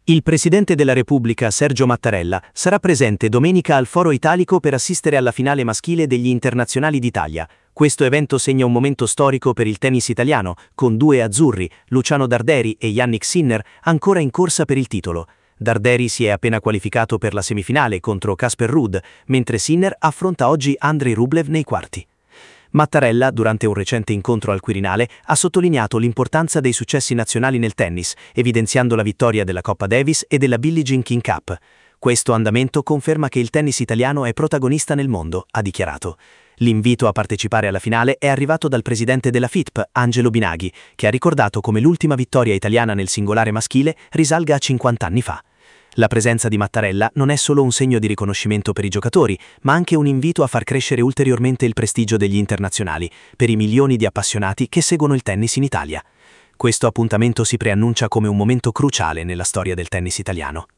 Il Presidente della Repubblica, Sergio Mattarella, sarà presente domenica al Foro Italico per assistere alla finale maschile degli Internazionali d'Italia. Questo evento segna un momento storico per il tennis italiano, con due azzurri, Luciano Darderi e Jannik Sinner, ancora in corsa per il titolo. Darderi si è appena qualificato per la semifinale contro Casper Ruud, mentre Sinner affronta oggi Andrei Rublev nei quarti. Mattarella, durante un recente incontro al Quirinale, ha sottolineato l'importanza dei successi nazionali nel tennis, evidenziando la vittoria della Coppa Davis e della Billie Jean King Cup. Questo andamento conferma che il tennis italiano è protagonista nel mondo, ha dichiarato. L'invito a partecipare alla finale è arrivato dal presidente della FITP, Angelo Binaghi, che ha ricordato come l'ultima vittoria italiana nel singolare maschile risalga a 50 anni fa. La presenza di Mattarella non è solo un segno di riconoscimento per i giocatori, ma anche un invito a far crescere ulteriormente il prestigio degli internazionali, per i milioni di appassionati che seguono il tennis in Italia. Questo appuntamento si preannuncia come un momento cruciale nella storia del tennis italiano.